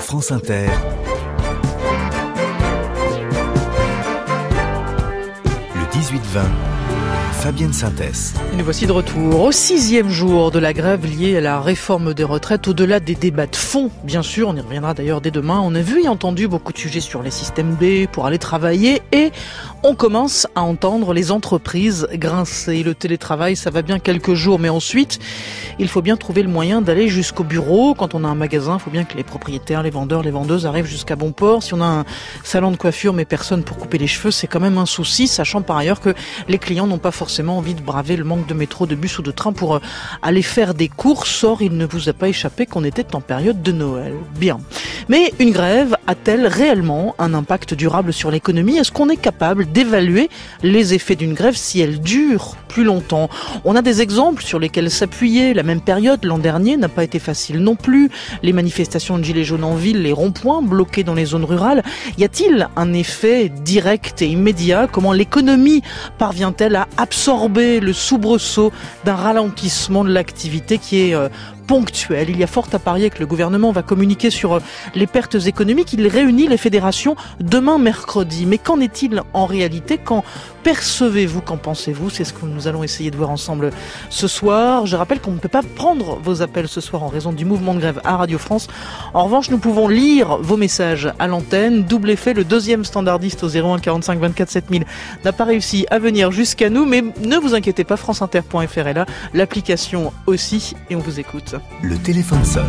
France Inter, le 18-20, Fabienne Synthès. Et nous voici de retour au 6e jour de la grève liée à la réforme des retraites. Au-delà des débats de fond, bien sûr, on y reviendra d'ailleurs dès demain. On a vu et entendu beaucoup de sujets sur les systèmes B pour aller travailler et on commence à entendre les entreprises grincer. Le télétravail, ça va bien quelques jours, mais ensuite, il faut bien trouver le moyen d'aller jusqu'au bureau. Quand on a un magasin, il faut bien que les propriétaires, les vendeurs, les vendeuses arrivent jusqu'à bon port. Si on a un salon de coiffure mais personne pour couper les cheveux, c'est quand même un souci, sachant par ailleurs que les clients n'ont pas forcément envie de braver le manque de métro, de bus ou de train pour aller faire des courses. Or, il ne vous a pas échappé qu'on était en période de Noël. Bien. Mais une grève a-t-elle réellement un impact durable sur l'économie ? Est-ce qu'on est capable d'évaluer les effets d'une grève si elle dure plus longtemps ? On a des exemples sur lesquels s'appuyer. La même période, l'an dernier, n'a pas été facile non plus. Les manifestations de gilets jaunes en ville, les ronds-points bloqués dans les zones rurales. Y a-t-il un effet direct et immédiat ? Comment l'économie parvient-elle à absorber le soubresaut d'un ralentissement de l'activité qui est ponctuel. Il y a fort à parier que le gouvernement va communiquer sur les pertes économiques. Il réunit les fédérations demain mercredi. Mais qu'en est-il en réalité ? Qu'en percevez-vous ? Qu'en pensez-vous ? C'est ce que nous allons essayer de voir ensemble ce soir. Je rappelle qu'on ne peut pas prendre vos appels ce soir en raison du mouvement de grève à Radio France. En revanche, nous pouvons lire vos messages à l'antenne. Double effet, le deuxième standardiste au 01 45 24 7000 n'a pas réussi à venir jusqu'à nous. Mais ne vous inquiétez pas, franceinter.fr est là. L'application aussi. Et on vous écoute. Le téléphone sonne.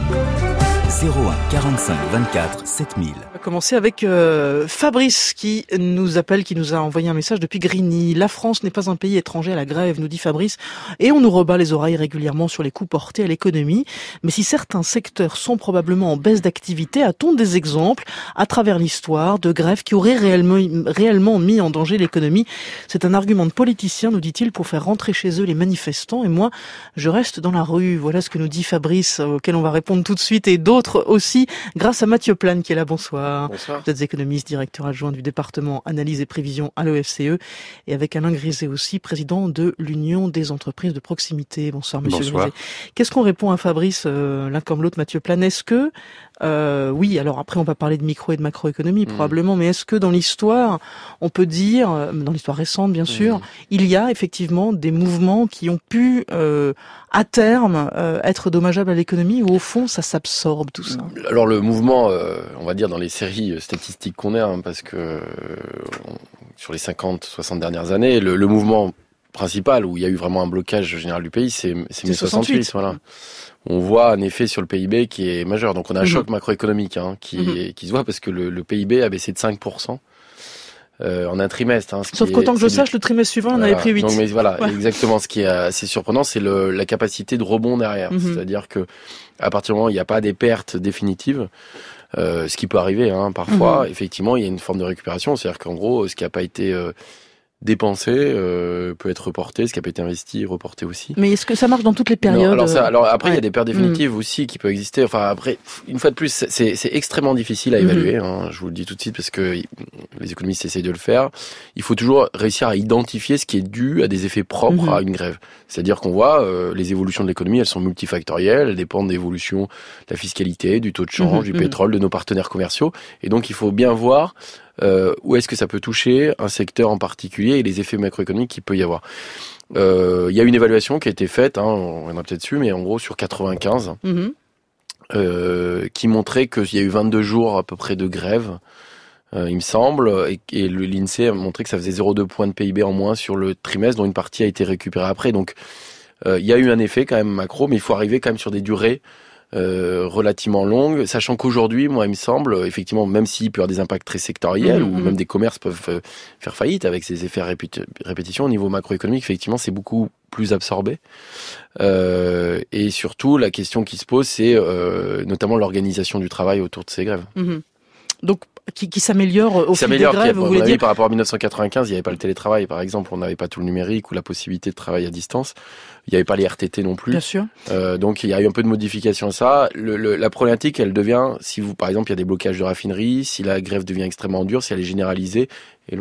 01 45 24 7000. On va commencer avec Fabrice qui nous appelle, qui nous a envoyé un message depuis Grigny. La France n'est pas un pays étranger à la grève, nous dit Fabrice, et on nous rebat les oreilles régulièrement sur les coûts portés à l'économie. Mais si certains secteurs sont probablement en baisse d'activité, a-t-on des exemples à travers l'histoire de grèves qui auraient réellement mis en danger l'économie ? C'est un argument de politicien, nous dit-il, pour faire rentrer chez eux les manifestants, et moi, je reste dans la rue. Voilà ce que nous dit Fabrice, auquel on va répondre tout de suite, et d'autres aussi, grâce à Mathieu Plane qui est là. Bonsoir. Bonsoir. Vous êtes économiste, directeur adjoint du département analyse et prévision à l'OFCE, et avec Alain Griset aussi, président de l'Union des entreprises de proximité. Bonsoir, monsieur Bonsoir. Griset. Qu'est-ce qu'on répond à Fabrice, l'un comme l'autre, Mathieu Plane ? Est-ce que, oui, alors après on va parler de micro et de macroéconomie probablement, mais est-ce que dans l'histoire, on peut dire, dans l'histoire récente bien sûr, il y a effectivement des mouvements qui ont pu, à terme, être dommageables à l'économie, ou au fond ça s'absorbe tout ça ? Alors le mouvement, on va dire dans les séries statistiques qu'on a, parce que sur les 50-60 dernières années, le mouvement principal où il y a eu vraiment un blocage général du pays, c'est 1968. Voilà. On voit un effet sur le PIB qui est majeur. Donc on a un choc macroéconomique qui se voit parce que le PIB a baissé de 5%. En un trimestre. Sauf qu'autant que je sache, le trimestre suivant, on avait pris 8. Donc, mais voilà, exactement. Ce qui est assez surprenant, c'est la capacité de rebond derrière. C'est-à-dire que à partir du moment où il n'y a pas des pertes définitives, ce qui peut arriver parfois, effectivement, il y a une forme de récupération. C'est-à-dire qu'en gros, ce qui n'a pas été dépensé peut être reporté, ce qui n'a pas été investi reporté aussi. Mais est-ce que ça marche dans toutes les périodes ? Non, alors après il y a des pertes définitives aussi qui peuvent exister. Enfin après, une fois de plus, c'est extrêmement difficile à évaluer. Je vous le dis tout de suite parce que les économistes essayent de le faire. Il faut toujours réussir à identifier ce qui est dû à des effets propres à une grève. C'est-à-dire qu'on voit les évolutions de l'économie, elles sont multifactorielles, elles dépendent de l'évolution de la fiscalité, du taux de change, du pétrole, de nos partenaires commerciaux. Et donc il faut bien voir où est-ce que ça peut toucher un secteur en particulier et les effets macroéconomiques qu'il peut y avoir. Il y a une évaluation qui a été faite, on reviendra peut-être dessus, mais en gros sur 95, qui montrait qu'il y a eu 22 jours à peu près de grève, il me semble, et l'INSEE a montré que ça faisait 0,2 points de PIB en moins sur le trimestre, dont une partie a été récupérée après. Donc il y a eu un effet quand même macro, mais il faut arriver quand même sur des durées relativement longue, sachant qu'aujourd'hui, moi, il me semble, effectivement, même s'il peut y avoir des impacts très sectoriels, ou même des commerces peuvent faire faillite avec ces effets répétition, au niveau macroéconomique, effectivement, c'est beaucoup plus absorbé. Et surtout, la question qui se pose, c'est notamment l'organisation du travail autour de ces grèves. Donc, qui s'améliore au fil des grèves, vous voulez dire ? Par rapport à 1995, il n'y avait pas le télétravail, par exemple, on n'avait pas tout le numérique ou la possibilité de travailler à distance. Il n'y avait pas les RTT non plus. Bien sûr. Donc il y a eu un peu de modification à ça. La problématique, elle devient, si vous, par exemple, il y a des blocages de raffineries, si la grève devient extrêmement dure, si elle est généralisée et longue.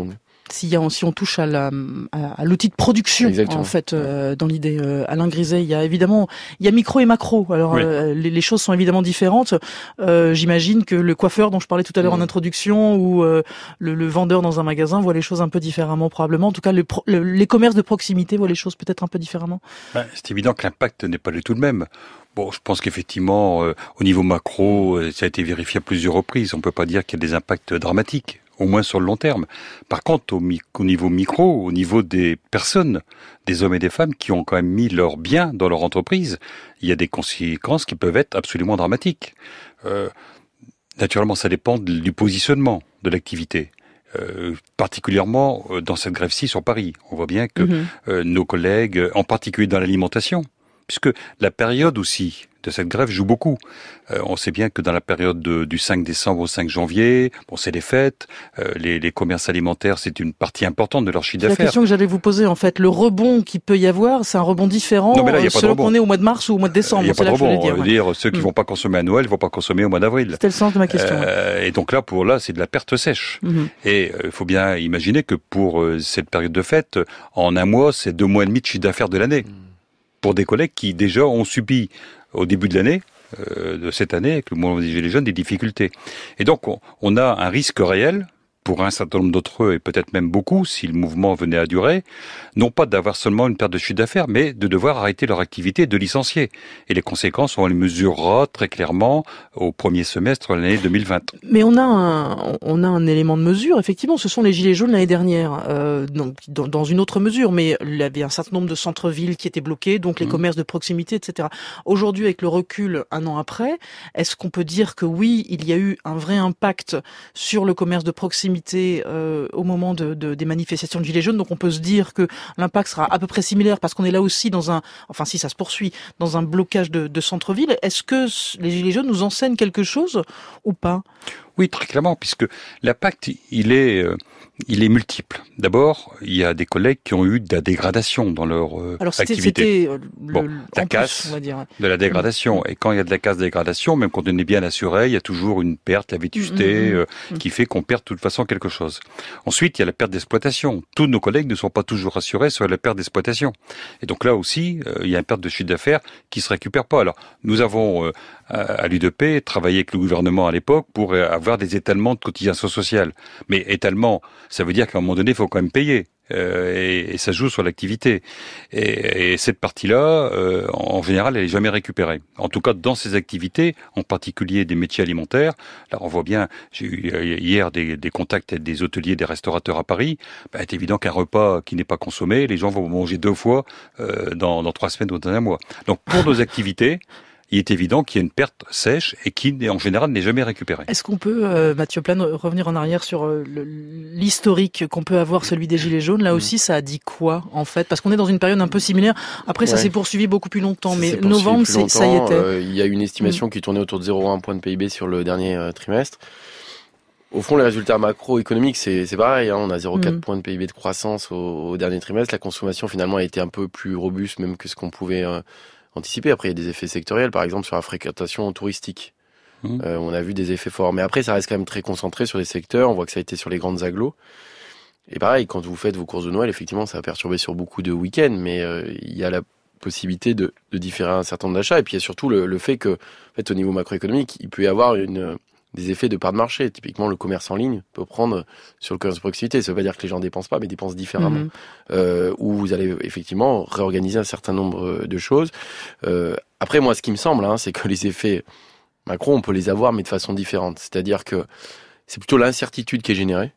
si on touche à l'outil de production, exactement. En fait, dans l'idée, Alain Griset, il y a micro et macro. Alors, oui. Les choses sont évidemment différentes. J'imagine que le coiffeur dont je parlais tout à l'heure en introduction ou le vendeur dans un magasin voit les choses un peu différemment probablement. En tout cas, les commerces de proximité voient les choses peut-être un peu différemment. C'est évident que l'impact n'est pas du tout le même. Bon, je pense qu'effectivement, au niveau macro, ça a été vérifié à plusieurs reprises. On ne peut pas dire qu'il y a des impacts dramatiques, au moins sur le long terme. Par contre, au niveau micro, au niveau des personnes, des hommes et des femmes qui ont quand même mis leurs biens dans leur entreprise, il y a des conséquences qui peuvent être absolument dramatiques. Naturellement, ça dépend du positionnement de l'activité. Particulièrement dans cette grève-ci sur Paris. On voit bien que nos collègues, en particulier dans l'alimentation, puisque la période aussi de cette grève joue beaucoup. On sait bien que dans la période du 5 décembre au 5 janvier, bon, c'est les fêtes, les commerces alimentaires, c'est une partie importante de leur chiffre d'affaires. La question que j'allais vous poser, en fait, le rebond qu'il peut y avoir, c'est un rebond différent selon qu'on est au mois de mars ou au mois de décembre. Il n'y a pas de rebond. On veut dire, ceux qui vont pas consommer à Noël vont pas consommer au mois d'avril. C'était le sens de ma question. Et donc là, c'est de la perte sèche. Et il faut bien imaginer que pour cette période de fête, en un mois, c'est 2 mois et demi de chiffre d'affaires de l'année. Pour des collègues qui déjà ont subi au début de l'année, de cette année, avec le mouvement des Gilets jaunes, des difficultés. Et donc, on a un risque réel, pour un certain nombre d'entre eux, et peut-être même beaucoup, si le mouvement venait à durer, non pas d'avoir seulement une perte de chiffre d'affaires, mais de devoir arrêter leur activité, de licencier. Et les conséquences, on les mesurera très clairement au premier semestre de l'année 2020. Mais on a un élément de mesure, effectivement, ce sont les Gilets jaunes l'année dernière, dans une autre mesure, mais il y avait un certain nombre de centres-villes qui étaient bloqués, donc les commerces de proximité, etc. Aujourd'hui, avec le recul, 1 an après, est-ce qu'on peut dire que oui, il y a eu un vrai impact sur le commerce de proximité au moment des manifestations de Gilets jaunes, donc on peut se dire que l'impact sera à peu près similaire parce qu'on est là aussi si ça se poursuit, dans un blocage de centre-ville. Est-ce que les Gilets jaunes nous enseignent quelque chose ou pas ? Oui, très clairement, puisque l'impact, il est multiple. D'abord, il y a des collègues qui ont eu de la dégradation dans leur activité. La casse, on va dire. De la dégradation. Et quand il y a de la casse-dégradation, même quand on est bien assuré, il y a toujours une perte, la vétusté, qui fait qu'on perd de toute façon quelque chose. Ensuite, il y a la perte d'exploitation. Tous nos collègues ne sont pas toujours assurés sur la perte d'exploitation. Et donc là aussi, il y a une perte de chiffre d'affaires qui se récupère pas. Alors, nous avons, à l'UDP, travaillé avec le gouvernement à l'époque pour avoir des étalements de cotisation sociale. Mais étalement, ça veut dire qu'à un moment donné, il faut quand même payer. Et ça joue sur l'activité. Et cette partie-là, en général, elle est jamais récupérée. En tout cas, dans ces activités, en particulier des métiers alimentaires, là, on voit bien, j'ai eu hier des contacts avec des hôteliers, des restaurateurs à Paris, c'est évident qu'un repas qui n'est pas consommé, les gens vont manger 2 fois dans 3 semaines ou dans 1 mois. Donc, pour nos activités, il est évident qu'il y a une perte sèche et qui, en général, n'est jamais récupérée. Est-ce qu'on peut, Mathieu Plane, revenir en arrière sur l'historique qu'on peut avoir, celui des Gilets jaunes ? Là aussi, ça a dit quoi, en fait ? Parce qu'on est dans une période un peu similaire. Après, ça s'est poursuivi beaucoup plus longtemps, mais novembre, ça y était. Il y a une estimation qui tournait autour de 0,1 point de PIB sur le dernier trimestre. Au fond, les résultats macroéconomiques, c'est pareil. On a 0,4 point de PIB de croissance au dernier trimestre. La consommation, finalement, a été un peu plus robuste, même que ce qu'on pouvait anticiper. Après, il y a des effets sectoriels, par exemple sur la fréquentation touristique. On a vu des effets forts. Mais après, ça reste quand même très concentré sur des secteurs. On voit que ça a été sur les grandes agglos. Et pareil, quand vous faites vos courses de Noël, effectivement, ça va perturber sur beaucoup de week-ends. Mais il y a la possibilité de différer un certain nombre d'achats. Et puis, il y a surtout le fait que, en fait, au niveau macroéconomique, il peut y avoir des effets de part de marché. Typiquement, le commerce en ligne peut prendre sur le commerce de proximité. Ça veut pas dire que les gens dépensent pas, mais dépensent différemment. Où vous allez effectivement réorganiser un certain nombre de choses. Après, moi, ce qui me semble, c'est que les effets macro, on peut les avoir, mais de façon différente. C'est-à-dire que c'est plutôt l'incertitude qui est générée.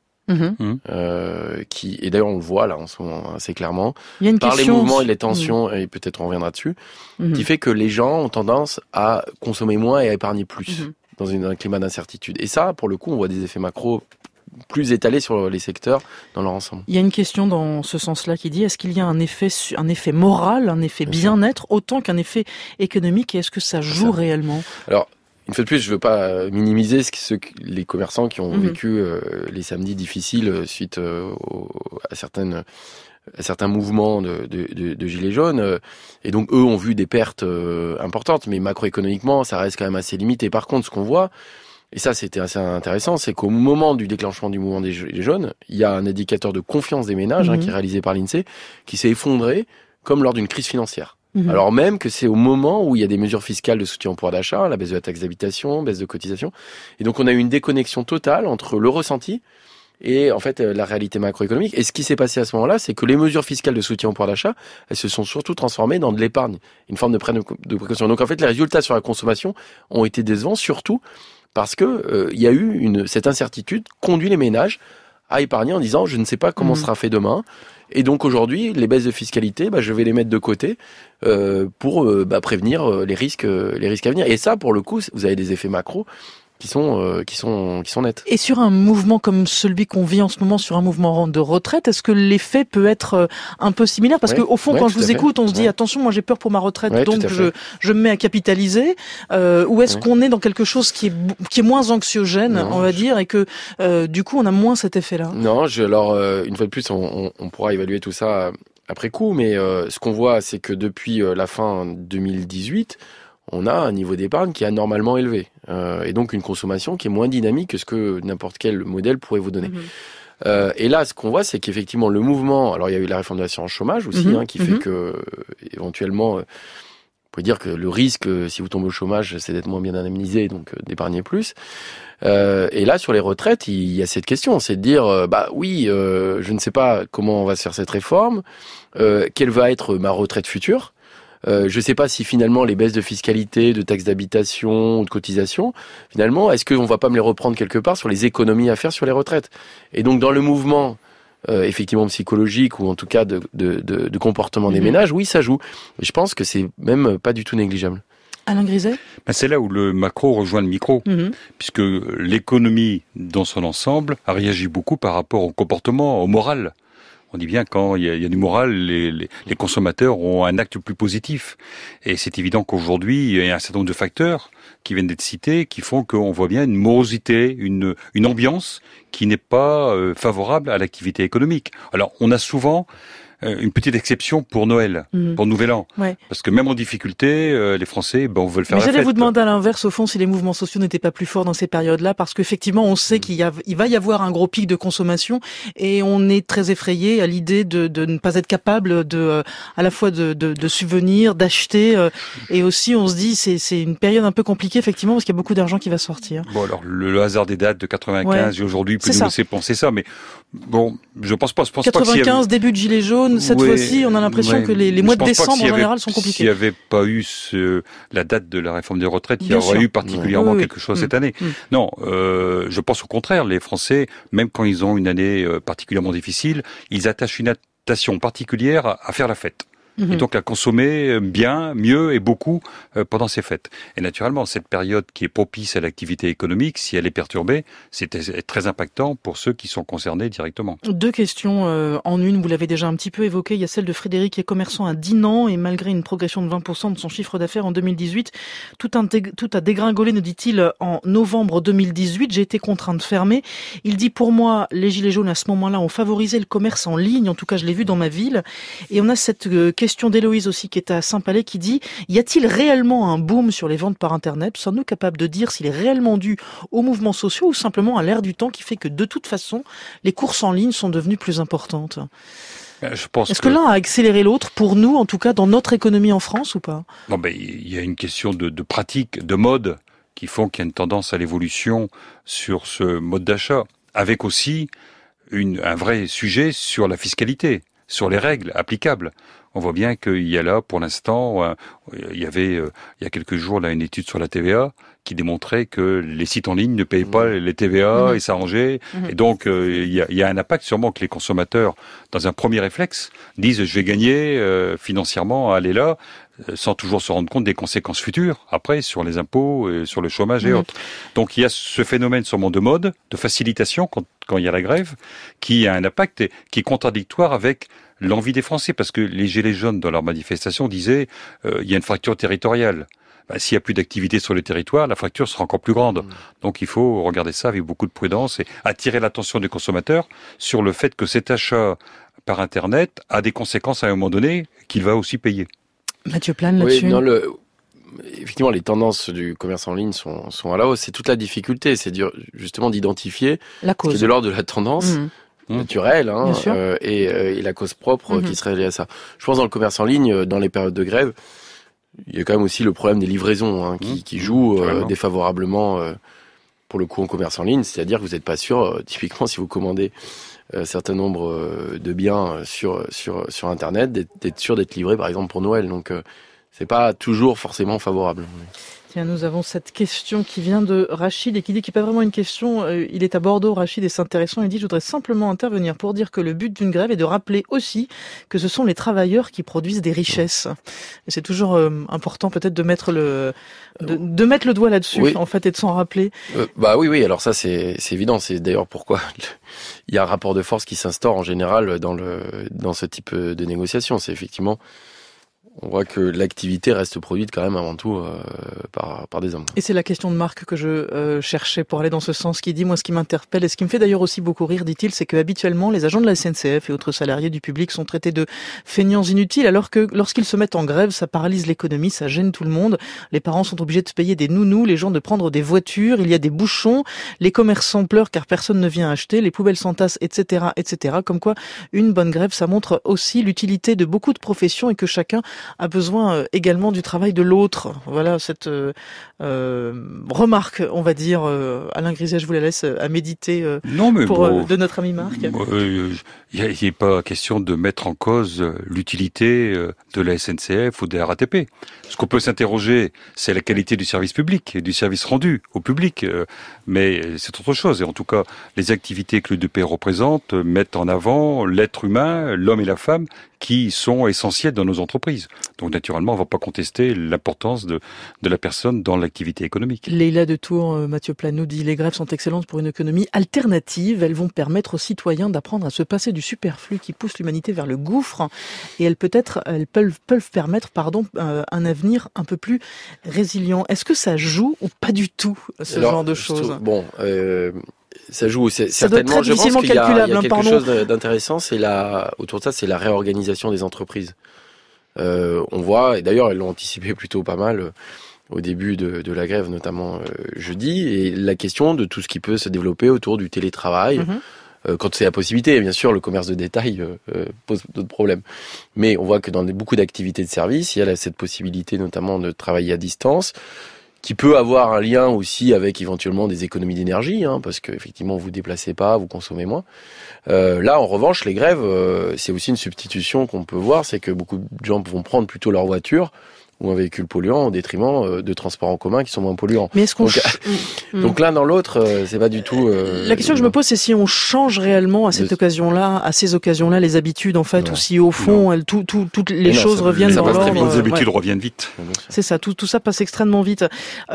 Et d'ailleurs on le voit là en ce moment assez clairement il y a une par question, les mouvements et les tensions, et peut-être on reviendra dessus, qui fait que les gens ont tendance à consommer moins et à épargner plus dans un climat d'incertitude. Et ça, pour le coup, on voit des effets macro plus étalés sur les secteurs dans leur ensemble. Il y a une question dans ce sens-là qui dit, est-ce qu'il y a un effet moral, un effet bien-être, autant qu'un effet économique, et est-ce que ça joue réellement ? Alors, une fois de plus, je veux pas minimiser les commerçants qui ont vécu les samedis difficiles suite à certains mouvements de gilets jaunes. Et donc, eux ont vu des pertes importantes, mais macroéconomiquement, ça reste quand même assez limité. Par contre, ce qu'on voit, et ça c'était assez intéressant, c'est qu'au moment du déclenchement du mouvement des Gilets jaunes, il y a un indicateur de confiance des ménages qui est réalisé par l'INSEE, qui s'est effondré comme lors d'une crise financière. Alors même que c'est au moment où il y a des mesures fiscales de soutien au pouvoir d'achat, la baisse de la taxe d'habitation, baisse de cotisation, et donc on a eu une déconnexion totale entre le ressenti et en fait la réalité macroéconomique. Et ce qui s'est passé à ce moment-là, c'est que les mesures fiscales de soutien au pouvoir d'achat, elles se sont surtout transformées dans de l'épargne, une forme de précaution. Donc en fait, les résultats sur la consommation ont été décevants, surtout parce que il y a eu cette incertitude conduit les ménages à épargner en disant je ne sais pas comment sera fait demain. Et donc aujourd'hui, les baisses de fiscalité, je vais les mettre de côté pour prévenir les risques à venir. Et ça, pour le coup, vous avez des effets macro qui sont nets. Et sur un mouvement comme celui qu'on vit en ce moment, sur un mouvement de retraite, est-ce que l'effet peut être un peu similaire? Parce qu'au fond, quand je vous écoute, on se dit attention, moi j'ai peur pour ma retraite, donc je me mets à capitaliser. Ou est-ce qu'on est dans quelque chose qui est moins anxiogène, on va dire, et que du coup on a moins cet effet-là? Non, alors une fois de plus, on pourra évaluer tout ça après coup, mais ce qu'on voit, c'est que depuis la fin 2018, on a un niveau d'épargne qui est anormalement élevé, et donc une consommation qui est moins dynamique que ce que n'importe quel modèle pourrait vous donner. Et là, ce qu'on voit, c'est qu'effectivement, le mouvement... Alors, il y a eu la réforme de l'assurance chômage aussi, qui fait que, éventuellement, on peut dire que le risque, si vous tombez au chômage, c'est d'être moins bien indemnisé, donc d'épargner plus. Et là, sur les retraites, il y a cette question, c'est de dire, je ne sais pas comment on va se faire cette réforme, quelle va être ma retraite future. Je ne sais pas si finalement les baisses de fiscalité, de taxes d'habitation ou de cotisation, finalement, est-ce qu'on ne va pas me les reprendre quelque part sur les économies à faire sur les retraites? Et donc dans le mouvement effectivement psychologique ou en tout cas de comportement des ménages, oui, ça joue. Et je pense que c'est même pas du tout négligeable. Alain Griset? C'est là où le macro rejoint le micro, puisque l'économie dans son ensemble a réagi beaucoup par rapport au comportement, au moral. On dit bien quand il y a du moral, les consommateurs ont un acte plus positif. Et c'est évident qu'aujourd'hui, il y a un certain nombre de facteurs qui viennent d'être cités, qui font qu'on voit bien une morosité, une ambiance qui n'est pas favorable à l'activité économique. Alors, on a souvent une petite exception pour Noël, pour Nouvel An. Ouais. Parce que même en difficulté, les Français, veulent faire la fête. Mais j'allais vous demander à l'inverse, au fond, si les mouvements sociaux n'étaient pas plus forts dans ces périodes-là, parce qu'effectivement, on sait qu'il va y avoir un gros pic de consommation, et on est très effrayé à l'idée de ne pas être capable à la fois de subvenir, d'acheter, et aussi on se dit c'est une période un peu compliquée, effectivement, parce qu'il y a beaucoup d'argent qui va sortir. Bon, alors, le hasard des dates de 95 et aujourd'hui peut nous laisser penser ça, mais bon, je pense pas. 95, début de Gilets jaunes, cette fois-ci, on a l'impression que les mois de décembre, en général, sont compliqués. S'il n'y avait pas eu la date de la réforme des retraites, il y aurait eu particulièrement quelque chose cette année. Non, je pense au contraire, les Français, même quand ils ont une année particulièrement difficile, ils attachent une attention particulière à faire la fête. Et donc à consommer bien, mieux et beaucoup pendant ces fêtes. Et naturellement, cette période qui est propice à l'activité économique, si elle est perturbée, c'est très impactant pour ceux qui sont concernés directement. Deux questions en une, vous l'avez déjà un petit peu évoqué. Il y a celle de Frédéric qui est commerçant à Dinan et malgré une progression de 20% de son chiffre d'affaires en 2018, tout a dégringolé, nous dit-il, en novembre 2018. J'ai été contraint de fermer. Il dit, pour moi, les Gilets jaunes à ce moment-là ont favorisé le commerce en ligne. En tout cas, je l'ai vu dans ma ville. Et on a cette question d'Héloïse aussi qui est à Saint-Palais qui dit « Y a-t-il réellement un boom sur les ventes par Internet ? Sommes-nous capables de dire s'il est réellement dû aux mouvements sociaux ou simplement à l'ère du temps qui fait que de toute façon, les courses en ligne sont devenues plus importantes ?» Est-ce que l'un a accéléré l'autre pour nous, en tout cas dans notre économie en France ou pas ? Non, il y a une question de pratique, de mode qui font qu'il y a une tendance à l'évolution sur ce mode d'achat, avec aussi un vrai sujet sur la fiscalité, sur les règles applicables. On voit bien qu'il y a là, pour l'instant, il y a quelques jours là une étude sur la TVA qui démontrait que les sites en ligne ne payaient pas les TVA et s'arrangeaient. Et donc, il y a un impact sûrement que les consommateurs, dans un premier réflexe, disent je vais gagner financièrement à aller là, sans toujours se rendre compte des conséquences futures, après, sur les impôts, sur le chômage et autres. Donc, il y a ce phénomène sûrement de mode, de facilitation quand il y a la grève, qui a un impact et qui est contradictoire avec l'envie des Français, parce que les Gilets jaunes, dans leur manifestation, disaient il y a une fracture territoriale. S'il n'y a plus d'activité sur le territoire, la fracture sera encore plus grande. Donc il faut regarder ça avec beaucoup de prudence et attirer l'attention des consommateurs sur le fait que cet achat par Internet a des conséquences à un moment donné qu'il va aussi payer. Mathieu Plane, là-dessus. effectivement, les tendances du commerce en ligne sont à la hausse. C'est toute la difficulté, c'est justement d'identifier la cause. Ce qui est de l'ordre de la tendance naturelle et la cause propre qui serait liée à ça. Je pense dans le commerce en ligne, dans les périodes de grève, il y a quand même aussi le problème des livraisons qui joue défavorablement pour le coup en commerce en ligne. C'est-à-dire que vous n'êtes pas sûr, typiquement si vous commandez un certain nombre de biens sur Internet, d'être sûr d'être livré par exemple pour Noël. Donc c'est pas toujours forcément favorable. Tiens, nous avons cette question qui vient de Rachid et qui dit qu'il n'est pas vraiment une question. Il est à Bordeaux, Rachid, et c'est intéressant. Il dit « Je voudrais simplement intervenir pour dire que le but d'une grève est de rappeler aussi que ce sont les travailleurs qui produisent des richesses. » Et c'est toujours important peut-être de mettre de mettre le doigt là-dessus, en fait, et de s'en rappeler. Oui. Alors ça, c'est évident. C'est d'ailleurs pourquoi il y a un rapport de force qui s'instaure en général dans ce type de négociation. C'est effectivement... On voit que l'activité reste produite quand même avant tout par des hommes. Et c'est la question de Marc que je cherchais pour aller dans ce sens, qui dit, moi ce qui m'interpelle et ce qui me fait d'ailleurs aussi beaucoup rire, dit-il, c'est que habituellement les agents de la SNCF et autres salariés du public sont traités de feignants inutiles, alors que lorsqu'ils se mettent en grève, ça paralyse l'économie, ça gêne tout le monde. Les parents sont obligés de se payer des nounous, les gens de prendre des voitures, il y a des bouchons, les commerçants pleurent car personne ne vient acheter, les poubelles s'entassent, etc., etc. Comme quoi, une bonne grève, ça montre aussi l'utilité de beaucoup de professions et que chacun a besoin également du travail de l'autre. Voilà cette remarque, on va dire. Alain Griset, je vous la laisse à méditer de notre ami Marc. Il n'est pas question de mettre en cause l'utilité de la SNCF ou de la RATP. Ce qu'on peut s'interroger, c'est la qualité du service public et du service rendu au public. Mais c'est autre chose. Et en tout cas, les activités que l'UDP représente mettent en avant l'être humain, l'homme et la femme, qui sont essentiels dans nos entreprises. Donc naturellement, on ne va pas contester l'importance de la personne dans l'activité économique. Leïla de Tours, Mathieu Planou dit « Les grèves sont excellentes pour une économie alternative. Elles vont permettre aux citoyens d'apprendre à se passer du superflu qui pousse l'humanité vers le gouffre. Et elles peuvent permettre un avenir un peu plus résilient. » Est-ce que ça joue ou pas du tout, genre de choses? Ça joue, certainement. Je pense qu'il y a quelque chose d'intéressant, autour de ça, c'est la réorganisation des entreprises. On voit, et d'ailleurs, elles l'ont anticipé plutôt pas mal au début de la grève, notamment jeudi, et la question de tout ce qui peut se développer autour du télétravail. Quand c'est la possibilité, bien sûr, le commerce de détail pose d'autres problèmes. Mais on voit que dans beaucoup d'activités de service, il y a cette possibilité notamment de travailler à distance, qui peut avoir un lien aussi avec éventuellement des économies d'énergie, parce que effectivement vous déplacez pas, vous consommez moins. Là, en revanche, les grèves, c'est aussi une substitution qu'on peut voir, c'est que beaucoup de gens vont prendre plutôt leur voiture ou un véhicule polluant au détriment de transports en commun qui sont moins polluants. Mais est-ce qu'on donc l'un dans l'autre, c'est pas du tout. La question que je me pose, c'est si on change réellement à ces occasions-là, les habitudes en fait, ou si au fond, toutes les choses reviennent dans l'ordre. Les habitudes reviennent vite. C'est ça, tout ça passe extrêmement vite.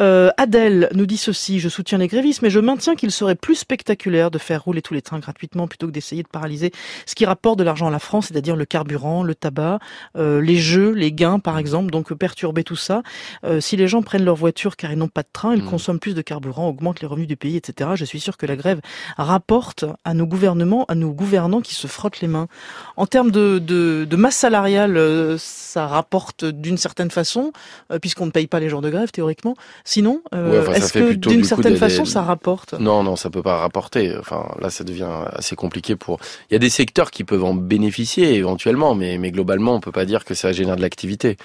Adèle nous dit ceci: je soutiens les grévistes, mais je maintiens qu'il serait plus spectaculaire de faire rouler tous les trains gratuitement plutôt que d'essayer de paralyser ce qui rapporte de l'argent à la France, c'est-à-dire le carburant, le tabac, les jeux, les gains par exemple. Donc perturber tout ça. Si les gens prennent leur voiture car ils n'ont pas de train, ils consomment plus de carburant, augmentent les revenus du pays, etc. Je suis sûr que la grève rapporte à nos gouvernants qui se frottent les mains. En termes de masse salariale, ça rapporte d'une certaine façon, puisqu'on ne paye pas les jours de grève théoriquement. Sinon, est-ce que d'une certaine façon ça rapporte? Non, ça peut pas rapporter. Enfin, là, ça devient assez compliqué Il y a des secteurs qui peuvent en bénéficier éventuellement, mais globalement, on peut pas dire que ça génère de l'activité.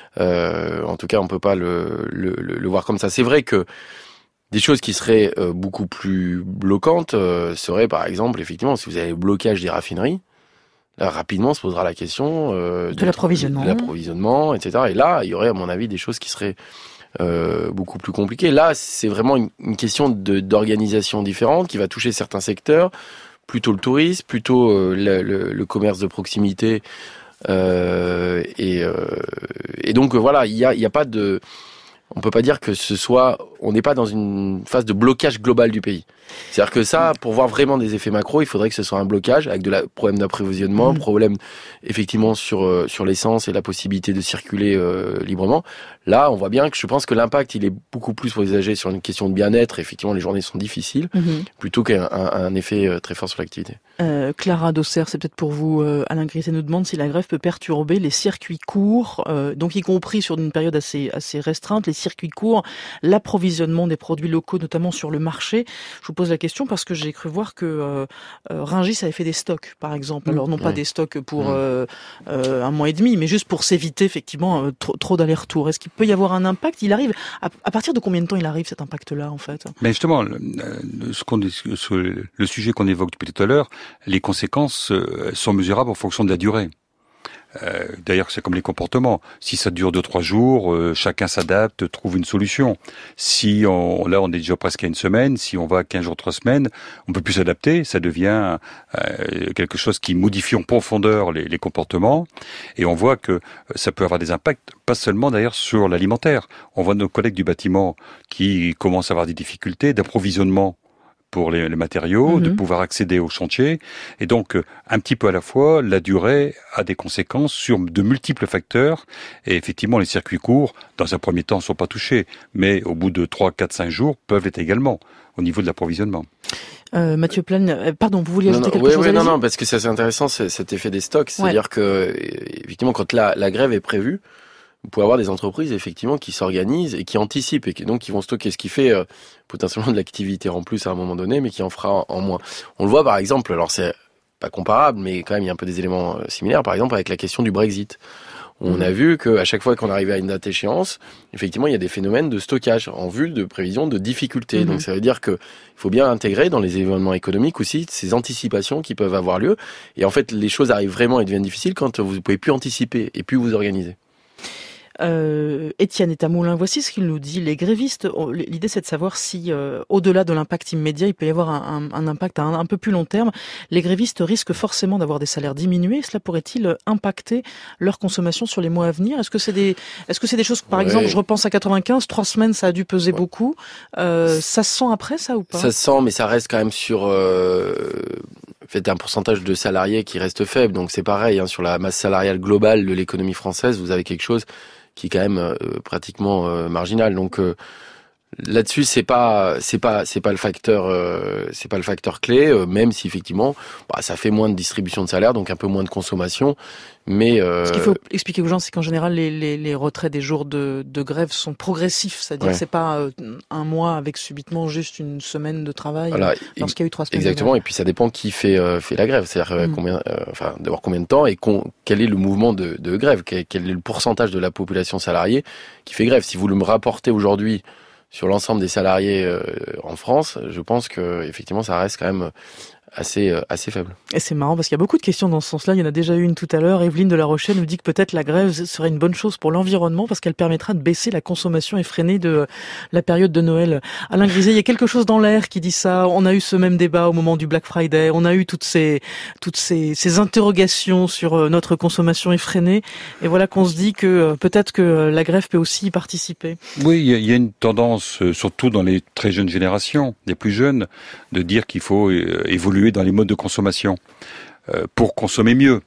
En tout cas, on peut pas le voir comme ça. C'est vrai que des choses qui seraient beaucoup plus bloquantes seraient, par exemple, effectivement, si vous avez le blocage des raffineries, là, rapidement se posera la question de l'approvisionnement, etc. Et là, il y aurait, à mon avis, des choses qui seraient beaucoup plus compliquées. Là, c'est vraiment une question d'organisation différente qui va toucher certains secteurs, plutôt le tourisme, plutôt le commerce de proximité. Et donc voilà, il y a pas de, on peut pas dire que on n'est pas dans une phase de blocage global du pays. C'est-à-dire que ça, pour voir vraiment des effets macro, il faudrait que ce soit un blocage avec problème d'approvisionnement, problème effectivement sur l'essence et la possibilité de circuler librement. Là, on voit bien que je pense que l'impact, il est beaucoup plus pour les usagers sur une question de bien-être. Effectivement, les journées sont difficiles, plutôt qu'un effet très fort sur l'activité. Clara Dosser, c'est peut-être pour vous. Alain Griset nous demande si la grève peut perturber les circuits courts, donc y compris sur une période assez restreinte, les circuits courts, l'approvisionnement des produits locaux, notamment sur le marché. Je vous pose la question parce que j'ai cru voir que Rungis avait fait des stocks, par exemple. Alors non pas des stocks pour 1 mois et demi, mais juste pour s'éviter effectivement trop d'allers-retours. Est-ce qu'il peut y avoir un impact? Il arrive à partir de combien de temps il arrive cet impact-là en fait? Mais justement, le sujet qu'on évoque depuis tout à l'heure, les conséquences sont mesurables en fonction de la durée. D'ailleurs, c'est comme les comportements. Si ça dure 2-3 jours, chacun s'adapte, trouve une solution. Là, on est déjà presque à 1 semaine. Si on va à 15 jours, 3 semaines, on peut plus s'adapter. Ça devient quelque chose qui modifie en profondeur les comportements. Et on voit que ça peut avoir des impacts, pas seulement d'ailleurs sur l'alimentaire. On voit nos collègues du bâtiment qui commencent à avoir des difficultés d'approvisionnement pour les matériaux, de pouvoir accéder au chantier. Et donc, un petit peu à la fois, la durée a des conséquences sur de multiples facteurs. Et effectivement, les circuits courts, dans un premier temps, ne sont pas touchés. Mais au bout de 3, 4, 5 jours, peuvent l'être également au niveau de l'approvisionnement. Mathieu Plane, pardon, vous vouliez ajouter quelque chose? Non, parce que c'est intéressant, cet effet des stocks. C'est-à-dire que, effectivement, quand la grève est prévue, vous pouvez avoir des entreprises effectivement qui s'organisent et qui anticipent et donc qui vont stocker, ce qui fait potentiellement de l'activité en plus à un moment donné, mais qui en fera en moins. On le voit par exemple, alors c'est pas comparable, mais quand même il y a un peu des éléments similaires, par exemple avec la question du Brexit. On a vu qu'à chaque fois qu'on arrivait à une date échéance, effectivement il y a des phénomènes de stockage en vue de prévision de difficultés. Donc ça veut dire que il faut bien intégrer dans les événements économiques aussi ces anticipations qui peuvent avoir lieu. Et en fait les choses arrivent vraiment et deviennent difficiles quand vous ne pouvez plus anticiper et plus vous organiser. Étienne Etamoulin, voici ce qu'il nous dit. Les grévistes, l'idée c'est de savoir si, au-delà de l'impact immédiat, il peut y avoir un impact à un peu plus long terme. Les grévistes risquent forcément d'avoir des salaires diminués. Cela pourrait-il impacter leur consommation sur les mois à venir? Est-ce que c'est des choses, par exemple, je repense à 95, 3 semaines, ça a dû peser beaucoup. Ça se sent après, ça, ou pas? Ça se sent, mais ça reste quand même sur un pourcentage de salariés qui reste faible. Donc c'est pareil, sur la masse salariale globale de l'économie française, vous avez quelque chose qui est quand même pratiquement marginal. Donc là-dessus, c'est pas le facteur clé, même si effectivement, ça fait moins de distribution de salaire, donc un peu moins de consommation. Mais ce qu'il faut expliquer aux gens, c'est qu'en général, les retraits des jours de grève sont progressifs, c'est-à-dire que c'est pas 1 mois avec subitement juste 1 semaine de travail. Voilà, lorsqu'il y a eu 3 semaines. Exactement. Et puis ça dépend qui fait la grève, c'est-à-dire d'avoir combien de temps et quel est le mouvement de grève, quel est le pourcentage de la population salariée qui fait grève. Si vous le rapportez aujourd'hui sur l'ensemble des salariés en France, je pense que effectivement ça reste quand même assez faible. Et c'est marrant parce qu'il y a beaucoup de questions dans ce sens-là. Il y en a déjà eu une tout à l'heure. Evelyne de La Rochelle nous dit que peut-être la grève serait une bonne chose pour l'environnement parce qu'elle permettra de baisser la consommation effrénée de la période de Noël. Alain Griset, il y a quelque chose dans l'air qui dit ça. On a eu ce même débat au moment du Black Friday. On a eu toutes ces interrogations sur notre consommation effrénée. Et voilà qu'on se dit que peut-être que la grève peut aussi y participer. Oui, il y a une tendance, surtout dans les très jeunes générations, les plus jeunes, de dire qu'il faut évoluer dans les modes de consommation pour consommer mieux,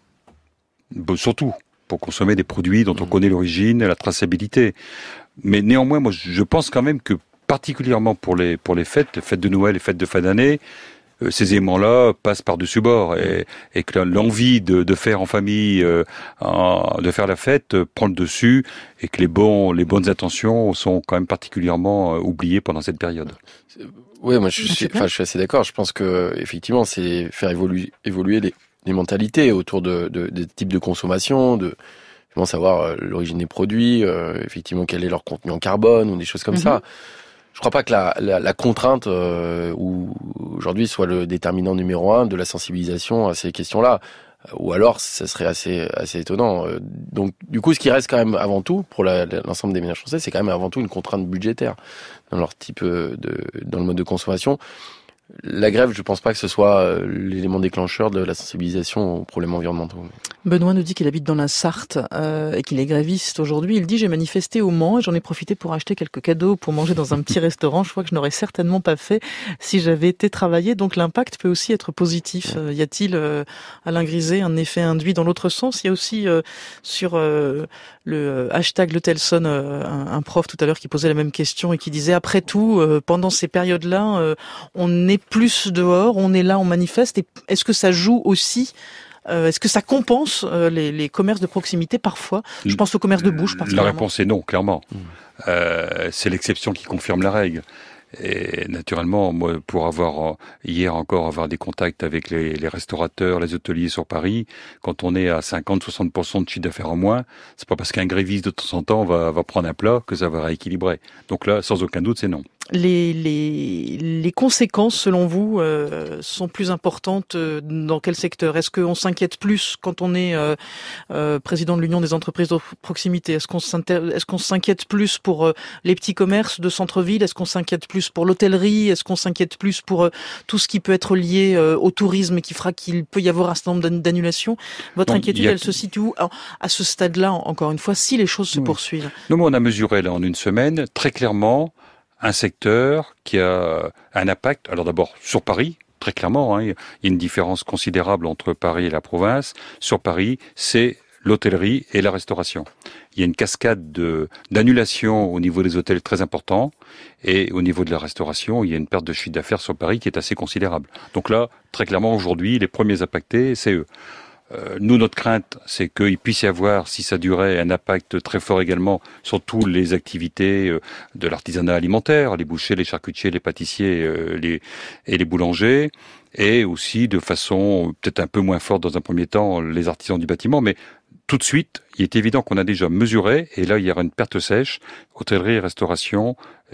surtout pour consommer des produits dont on connaît l'origine, la traçabilité. Mais néanmoins, moi, je pense quand même que particulièrement pour les fêtes de Noël et fêtes de fin d'année, ces éléments-là passent par-dessus bord et que l'envie de faire en famille, de faire la fête, prend le dessus et que les bonnes intentions sont quand même particulièrement oubliées pendant cette période. Oui, moi je suis assez d'accord. Je pense que effectivement, c'est faire évoluer les mentalités autour des types de consommation, de vraiment savoir l'origine des produits, effectivement quel est leur contenu en carbone ou des choses comme ça. Je crois pas que la contrainte ou aujourd'hui soit le déterminant numéro 1 de la sensibilisation à ces questions-là. Ou alors, ça serait assez étonnant. Donc, du coup, ce qui reste quand même avant tout, pour l'ensemble des ménages français, c'est quand même avant tout une contrainte budgétaire dans leur type dans le mode de consommation. La grève, je pense pas que ce soit l'élément déclencheur de la sensibilisation aux problèmes environnementaux. Benoît nous dit qu'il habite dans la Sarthe et qu'il est gréviste aujourd'hui. Il dit: j'ai manifesté au Mans et j'en ai profité pour acheter quelques cadeaux pour manger dans un petit restaurant. Je crois que je n'aurais certainement pas fait si j'avais été travailler. Donc l'impact peut aussi être positif. Y a-t-il, Alain Griset, un effet induit dans l'autre sens? Il y a aussi sur le hashtag Le Telson un prof tout à l'heure qui posait la même question et qui disait: après tout, pendant ces périodes-là, on est plus dehors, on est là, on manifeste. Et est-ce que ça joue aussi? Est-ce que ça compense les commerces de proximité parfois? Je pense au commerce de bouche particulièrement. La réponse est non, clairement. C'est l'exception qui confirme la règle. Et naturellement, moi, pour hier encore des contacts avec les restaurateurs, les hôteliers sur Paris, quand on est à 50-60% de chiffre d'affaires en moins, c'est pas parce qu'un gréviste de temps en temps va prendre un plat que ça va rééquilibrer. Donc là, sans aucun doute, c'est non. Les conséquences, selon vous, sont plus importantes dans quel secteur? Est-ce qu'on s'inquiète plus quand on est président de l'Union des entreprises de proximité? Est-ce qu'on s'inquiète plus pour les petits commerces de centre-ville? Est-ce qu'on s'inquiète plus pour l'hôtellerie? Est-ce qu'on s'inquiète plus pour tout ce qui peut être lié au tourisme et qui fera qu'il peut y avoir un certain nombre d'annulations? Votre inquiétude, elle se situe où à ce stade-là, encore une fois, si les choses se poursuivent? Nous, on a mesuré là en une semaine très clairement un secteur qui a un impact, alors d'abord sur Paris, très clairement, il y a une différence considérable entre Paris et la province. Sur Paris, c'est l'hôtellerie et la restauration. Il y a une cascade d'annulations au niveau des hôtels très important, et au niveau de la restauration, il y a une perte de chiffre d'affaires sur Paris qui est assez considérable. Donc là, très clairement, aujourd'hui, les premiers impactés, c'est eux. Nous, notre crainte, c'est qu'il puisse y avoir, si ça durait, un impact très fort également sur toutes les activités de l'artisanat alimentaire, les bouchers, les charcutiers, les pâtissiers et les boulangers, et aussi de façon peut-être un peu moins forte dans un premier temps, les artisans du bâtiment. Mais tout de suite, il est évident qu'on a déjà mesuré, et là, il y aura une perte sèche, hôtellerie, restauration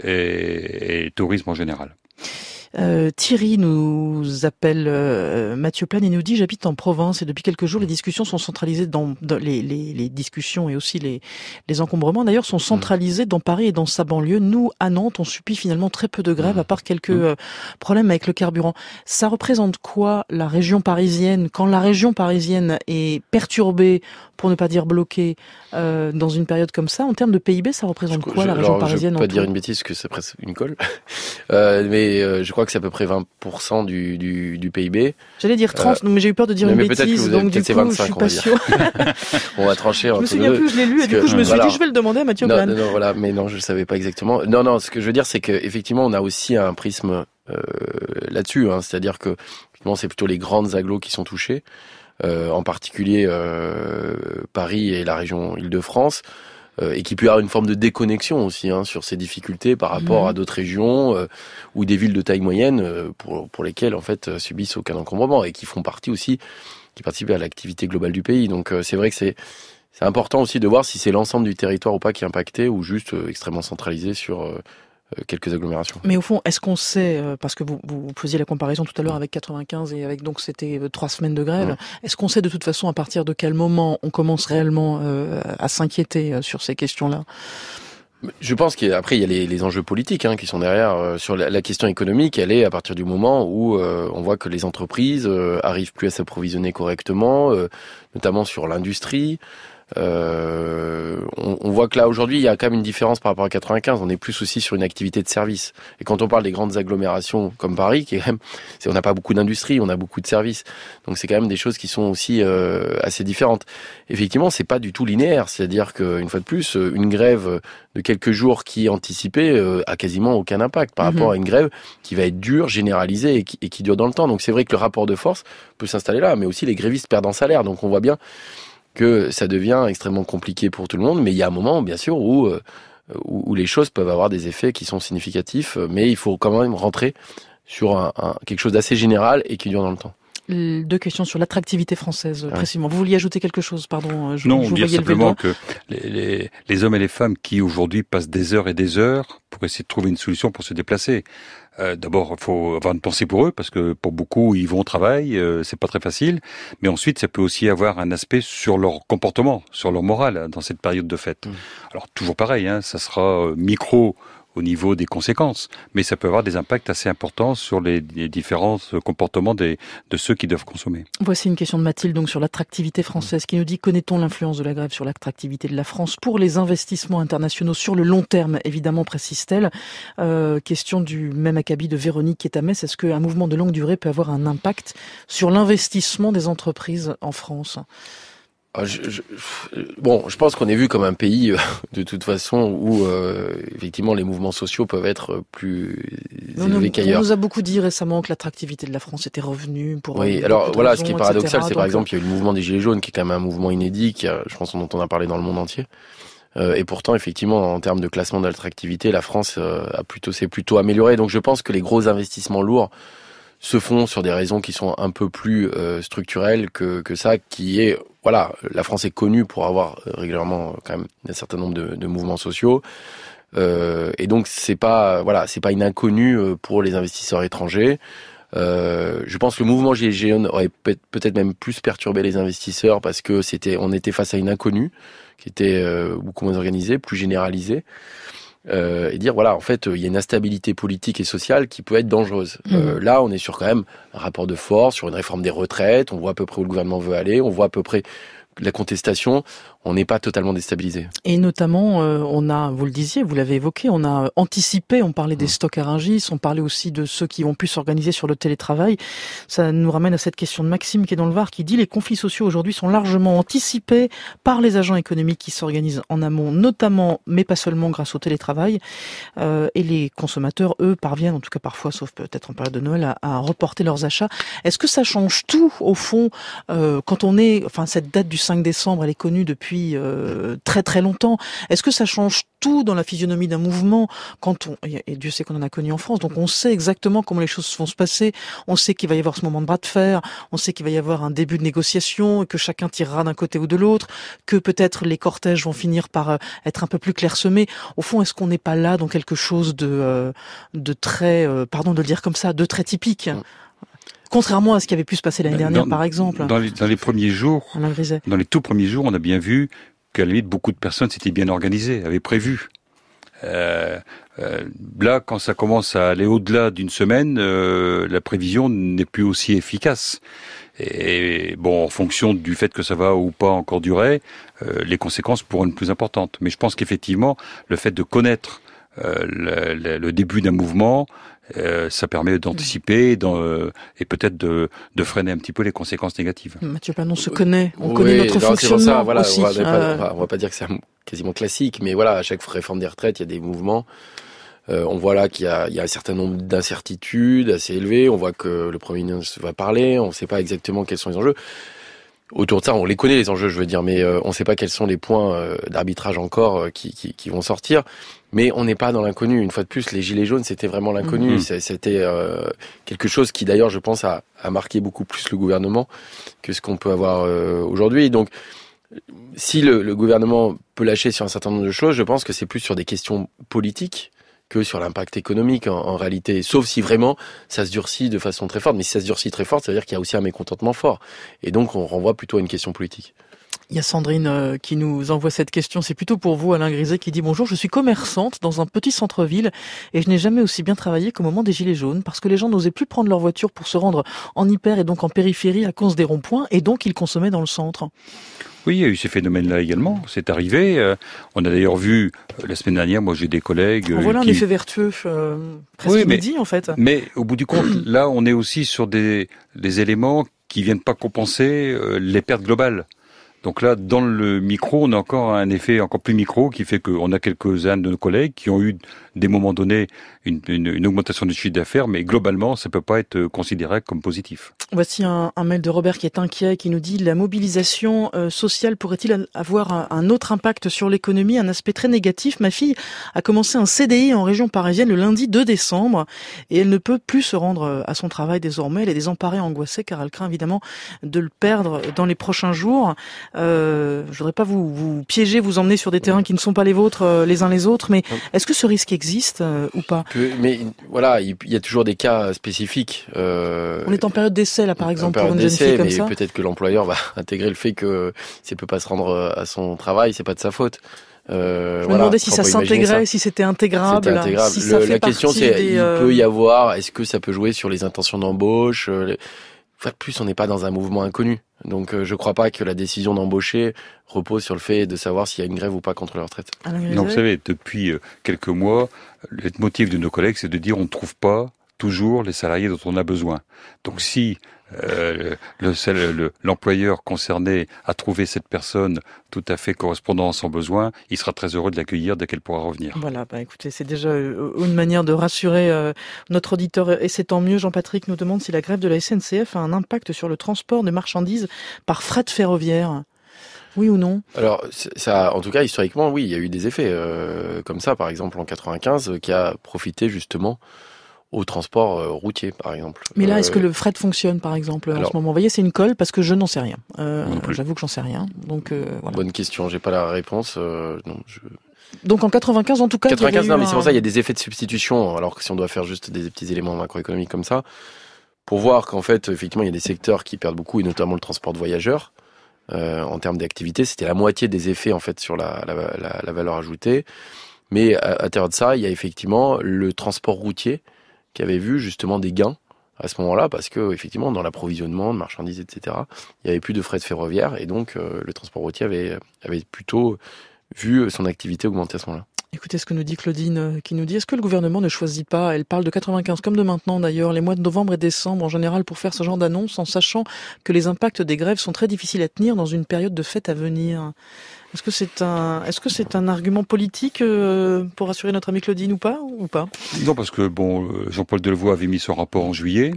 et tourisme en général. Thierry nous appelle Mathieu Plane et nous dit: j'habite en province et depuis quelques jours les discussions sont centralisées dans les discussions et aussi les encombrements d'ailleurs sont centralisés dans Paris et dans sa banlieue. Nous à Nantes on subit finalement très peu de grèves à part quelques problèmes avec le carburant. Ça représente quoi la région parisienne quand la région parisienne est perturbée, pour ne pas dire bloquée, dans une période comme ça? En termes de PIB, ça représente quoi la région parisienne? Je ne vais pas dire une bêtise, que c'est presque une colle. Mais je crois que c'est à peu près 20% du PIB. J'allais dire 30, mais j'ai eu peur de dire une bêtise, donc du coup, 25, je suis pas sûr. On va trancher. Je me souviens plus, je l'ai lu, et du coup, je me suis dit, je vais le demander à Mathieu Plane. Non, voilà, mais non, je le savais pas exactement. Non, ce que je veux dire, c'est qu'effectivement, on a aussi un prisme là-dessus, c'est-à-dire que, finalement, c'est plutôt les grandes agglos qui sont touchées, en particulier Paris et la région Île-de-France, et qui peut avoir une forme de déconnexion aussi sur ces difficultés par rapport à d'autres régions ou des villes de taille moyenne pour lesquelles en fait subissent aucun encombrement et qui font partie aussi, qui participent à l'activité globale du pays. Donc c'est vrai que c'est important aussi de voir si c'est l'ensemble du territoire ou pas qui est impacté ou juste extrêmement centralisé sur quelques agglomérations. Mais au fond, est-ce qu'on sait, parce que vous faisiez la comparaison tout à l'heure avec 95 et avec donc c'était 3 semaines de grève, est-ce qu'on sait de toute façon à partir de quel moment on commence réellement à s'inquiéter sur ces questions-là? Je pense qu'après il y a les enjeux politiques qui sont derrière. Sur la question économique, elle est à partir du moment où on voit que les entreprises arrivent plus à s'approvisionner correctement, notamment sur l'industrie. On voit que là aujourd'hui il y a quand même une différence par rapport à 95. On est plus aussi sur une activité de service. Et quand on parle des grandes agglomérations comme Paris, qui est quand même, on n'a pas beaucoup d'industrie, on a beaucoup de services. Donc c'est quand même des choses qui sont aussi assez différentes. Effectivement, c'est pas du tout linéaire. C'est-à-dire qu'une fois de plus, une grève de quelques jours qui est anticipée a quasiment aucun impact par rapport à une grève qui va être dure, généralisée et qui dure dans le temps. Donc c'est vrai que le rapport de force peut s'installer là, mais aussi les grévistes perdent en salaire. Donc on voit bien que ça devient extrêmement compliqué pour tout le monde, mais il y a un moment, bien sûr, où les choses peuvent avoir des effets qui sont significatifs, mais il faut quand même rentrer sur quelque chose d'assez général et qui dure dans le temps. 2 questions sur l'attractivité française, précisément. Vous vouliez ajouter quelque chose, pardon? Non, dire simplement que les hommes et les femmes qui aujourd'hui passent des heures et des heures pour essayer de trouver une solution pour se déplacer. D'abord, il faut avoir une pensée pour eux, parce que pour beaucoup, ils vont au travail, c'est pas très facile. Mais ensuite, ça peut aussi avoir un aspect sur leur comportement, sur leur morale dans cette période de fête. Alors, toujours pareil, ça sera micro au niveau des conséquences, mais ça peut avoir des impacts assez importants sur les différents comportements de ceux qui doivent consommer. Voici une question de Mathilde donc sur l'attractivité française qui nous dit: connaît-on l'influence de la grève sur l'attractivité de la France pour les investissements internationaux sur le long terme, évidemment, précise-t-elle. Question du même acabit de Véronique qui est à Metz: est-ce qu'un mouvement de longue durée peut avoir un impact sur l'investissement des entreprises en France? Je pense qu'on est vu comme un pays de toute façon où effectivement les mouvements sociaux peuvent être plus élevés qu'ailleurs. On nous a beaucoup dit récemment que l'attractivité de la France était revenue pour. Oui, alors voilà, ce qui est paradoxal, c'est par exemple il y a eu le mouvement des Gilets jaunes qui est quand même un mouvement inédit, je pense dont on a parlé dans le monde entier. Et pourtant, effectivement, en termes de classement de l'attractivité, la France s'est plutôt améliorée. Donc je pense que les gros investissements lourds se font sur des raisons qui sont un peu plus structurelles que ça, qui est, voilà, la France est connue pour avoir régulièrement quand même un certain nombre de mouvements sociaux, et donc c'est pas une inconnue pour les investisseurs étrangers. Je pense que le mouvement Gilets jaunes aurait peut-être même plus perturbé les investisseurs parce que on était face à une inconnue qui était beaucoup moins organisée, plus généralisée. Et dire voilà, en fait il y a une instabilité politique et sociale qui peut être dangereuse. Là on est sur quand même un rapport de force, sur une réforme des retraites, on voit à peu près où le gouvernement veut aller, on voit à peu près la contestation, on n'est pas totalement déstabilisé. Et notamment, on a, vous le disiez, vous l'avez évoqué, on a anticipé, on parlait des stocks à Rungis, on parlait aussi de ceux qui ont pu s'organiser sur le télétravail. Ça nous ramène à cette question de Maxime qui est dans le Var, qui dit: les conflits sociaux aujourd'hui sont largement anticipés par les agents économiques qui s'organisent en amont, notamment, mais pas seulement grâce au télétravail. Et les consommateurs, eux, parviennent, en tout cas parfois, sauf peut-être en période de Noël, à reporter leurs achats. Est-ce que ça change tout, au fond, quand cette date du 5 décembre, elle est connue depuis très très longtemps. Est-ce que ça change tout dans la physionomie d'un mouvement et Dieu sait qu'on en a connu en France, donc on sait exactement comment les choses vont se passer, on sait qu'il va y avoir ce moment de bras de fer, on sait qu'il va y avoir un début de négociation, que chacun tirera d'un côté ou de l'autre, que peut-être les cortèges vont finir par être un peu plus clairsemés. Au fond, est-ce qu'on n'est pas là dans quelque chose de très, pardon de le dire comme ça, de très typique? Contrairement à ce qui avait pu se passer l'année dernière, par exemple. Dans les premiers jours, dans les tout premiers jours, on a bien vu qu'à la limite, beaucoup de personnes s'étaient bien organisées, avaient prévu. Là, quand ça commence à aller au-delà d'une semaine, la prévision n'est plus aussi efficace. Et bon, en fonction du fait que ça va ou pas encore durer, les conséquences pourront être plus importantes. Mais je pense qu'effectivement, le fait de connaître le début d'un mouvement, ça permet d'anticiper et peut-être de freiner un petit peu les conséquences négatives. Mathieu Panon se connaît, on connaît notre fonctionnement aussi. On va pas dire que c'est quasiment classique, mais voilà, à chaque réforme des retraites, il y a des mouvements. On voit là qu'il y a un certain nombre d'incertitudes assez élevées. On voit que le Premier ministre va parler, on ne sait pas exactement quels sont les enjeux. Autour de ça, on les connaît les enjeux, je veux dire, mais on ne sait pas quels sont les points d'arbitrage encore qui vont sortir. Mais on n'est pas dans l'inconnu. Une fois de plus, les Gilets jaunes, c'était vraiment l'inconnu. C'était quelque chose qui, d'ailleurs, je pense, a marqué beaucoup plus le gouvernement que ce qu'on peut avoir aujourd'hui. Donc, si le gouvernement peut lâcher sur un certain nombre de choses, je pense que c'est plus sur des questions politiques que sur l'impact économique en réalité, sauf si vraiment ça se durcit de façon très forte. Mais si ça se durcit très fort, ça veut dire qu'il y a aussi un mécontentement fort. Et donc on renvoie plutôt à une question politique. Il y a Sandrine qui nous envoie cette question, c'est plutôt pour vous Alain Griset, qui dit: bonjour, je suis commerçante dans un petit centre-ville et je n'ai jamais aussi bien travaillé qu'au moment des Gilets jaunes, parce que les gens n'osaient plus prendre leur voiture pour se rendre en hyper et donc en périphérie à cause des ronds-points, et donc ils consommaient dans le centre. Oui, il y a eu ces phénomènes-là également, c'est arrivé. On a d'ailleurs vu, la semaine dernière, moi j'ai des collègues... Voilà un effet vertueux presque inédit en fait. Mais au bout du compte, là on est aussi sur des éléments qui viennent pas compenser les pertes globales. Donc là, dans le micro, on a encore un effet encore plus micro qui fait qu'on a quelques-uns de nos collègues qui ont eu, des moments donnés, une augmentation du chiffre d'affaires, mais globalement, ça peut pas être considéré comme positif. Voici un mail de Robert qui est inquiet, qui nous dit: la mobilisation sociale pourrait-il avoir un autre impact sur l'économie, un aspect très négatif? Ma fille a commencé un CDI en région parisienne le lundi 2 décembre et elle ne peut plus se rendre à son travail désormais. Elle est désemparée, angoissée, car elle craint évidemment de le perdre dans les prochains jours. Je voudrais pas vous piéger, vous emmener sur des terrains qui ne sont pas les vôtres les uns les autres, mais est-ce que ce risque existe ou pas? Mais voilà, il y a toujours des cas spécifiques. On est en période d'essai là, par exemple, pour une jeune fille comme ça. Peut-être que l'employeur va intégrer le fait que s'il peut pas se rendre à son travail, c'est pas de sa faute. Je me demandais si ça s'intégrait, si c'était intégrable. Si ça fait la question, c'est il peut y avoir, est-ce que ça peut jouer sur les intentions d'embauche de plus, on n'est pas dans un mouvement inconnu. Donc, je crois pas que la décision d'embaucher repose sur le fait de savoir s'il y a une grève ou pas contre la retraite. Donc, vous savez, depuis quelques mois, le motif de nos collègues, c'est de dire on ne trouve pas toujours les salariés dont on a besoin. Donc, si l'employeur concerné a trouvé cette personne tout à fait correspondant à son besoin, il sera très heureux de l'accueillir dès qu'elle pourra revenir. Voilà, écoutez, c'est déjà une manière de rassurer notre auditeur, et c'est tant mieux. Jean-Patrick nous demande si la grève de la SNCF a un impact sur le transport de marchandises par fret ferroviaire. Oui ou non? Alors, ça, en tout cas, historiquement, oui, il y a eu des effets comme ça, par exemple en 95, qui a profité justement au transport routier, par exemple. Mais là, est-ce que le fret fonctionne, par exemple, en ce moment? Vous voyez, c'est une colle, parce que je n'en sais rien. J'avoue que j'en sais rien. Donc, voilà. Bonne question, j'ai pas la réponse. Donc en 95, en tout cas... 95, non, mais c'est pour ça, il y a des effets de substitution, alors que si on doit faire juste des petits éléments macroéconomiques comme ça, pour voir qu'en fait, effectivement, il y a des secteurs qui perdent beaucoup, et notamment le transport de voyageurs. En termes d'activité, c'était la moitié des effets, en fait, sur la valeur ajoutée. Mais à l'intérieur de ça, il y a effectivement le transport routier, qui avait vu justement des gains à ce moment-là, parce que effectivement dans l'approvisionnement de marchandises, etc., il y avait plus de fret ferroviaire, et donc le transport routier avait plutôt vu son activité augmenter à ce moment-là. Écoutez ce que nous dit Claudine, qui nous dit: est-ce que le gouvernement ne choisit pas, elle parle de 95 comme de maintenant d'ailleurs, les mois de novembre et décembre en général pour faire ce genre d'annonce, en sachant que les impacts des grèves sont très difficiles à tenir dans une période de fête à venir? Est-ce que c'est un argument politique pour rassurer notre amie Claudine ou pas Non, parce que Jean-Paul Delevoye avait mis son rapport en juillet.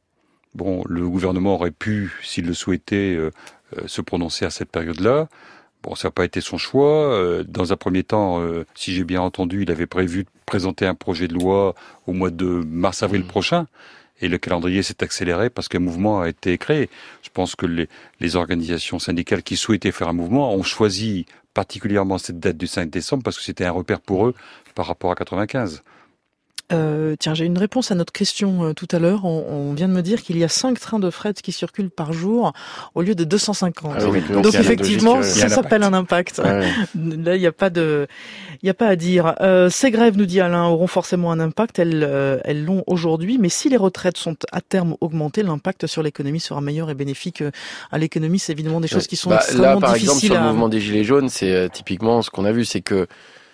Le gouvernement aurait pu, s'il le souhaitait, se prononcer à cette période-là. Ça n'a pas été son choix. Dans un premier temps, si j'ai bien entendu, il avait prévu de présenter un projet de loi au mois de mars-avril prochain. Et le calendrier s'est accéléré parce qu'un mouvement a été créé. Je pense que les organisations syndicales qui souhaitaient faire un mouvement ont choisi particulièrement cette date du 5 décembre parce que c'était un repère pour eux par rapport à 95. Tiens, j'ai une réponse à notre question tout à l'heure. On vient de me dire qu'il y a 5 trains de fret qui circulent par jour au lieu de 250. Ah oui, donc effectivement, ça s'appelle un impact. Ah oui. Là, il n'y a pas à dire. Ces grèves, nous dit Alain, auront forcément un impact. Elles l'ont aujourd'hui, mais si les retraites sont à terme augmentées, l'impact sur l'économie sera meilleur et bénéfique à l'économie. C'est évidemment des choses qui sont extrêmement difficiles. Là, par exemple, sur le mouvement des Gilets jaunes, c'est typiquement ce qu'on a vu, c'est que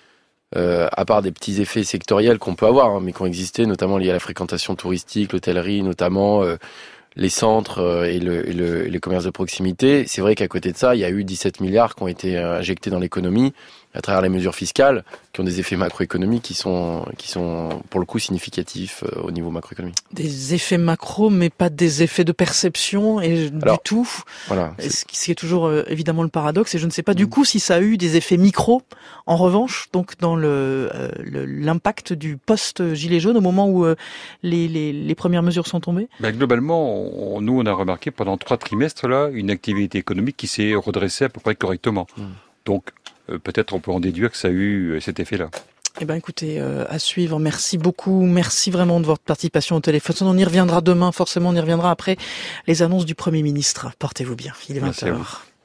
à part des petits effets sectoriels qu'on peut avoir, mais qui ont existé, notamment liés à la fréquentation touristique, l'hôtellerie, notamment les centres et les commerces de proximité. C'est vrai qu'à côté de ça, il y a eu 17 milliards qui ont été injectés dans l'économie à travers les mesures fiscales, qui ont des effets macroéconomiques qui sont pour le coup significatifs au niveau macroéconomique. Des effets macro, mais pas des effets de perception du tout. Voilà. Ce qui est toujours évidemment le paradoxe. Et je ne sais pas du coup si ça a eu des effets micro. En revanche, donc dans l'impact du post-gilet jaune au moment où les premières mesures sont tombées. Globalement, nous on a remarqué pendant 3 trimestres là une activité économique qui s'est redressée à peu près correctement. Donc peut-être on peut en déduire que ça a eu cet effet-là. Eh ben, écoutez, à suivre. Merci beaucoup. Merci vraiment de votre participation au téléphone. On y reviendra demain. Forcément, on y reviendra après les annonces du Premier ministre. Portez-vous bien. Il est 20h.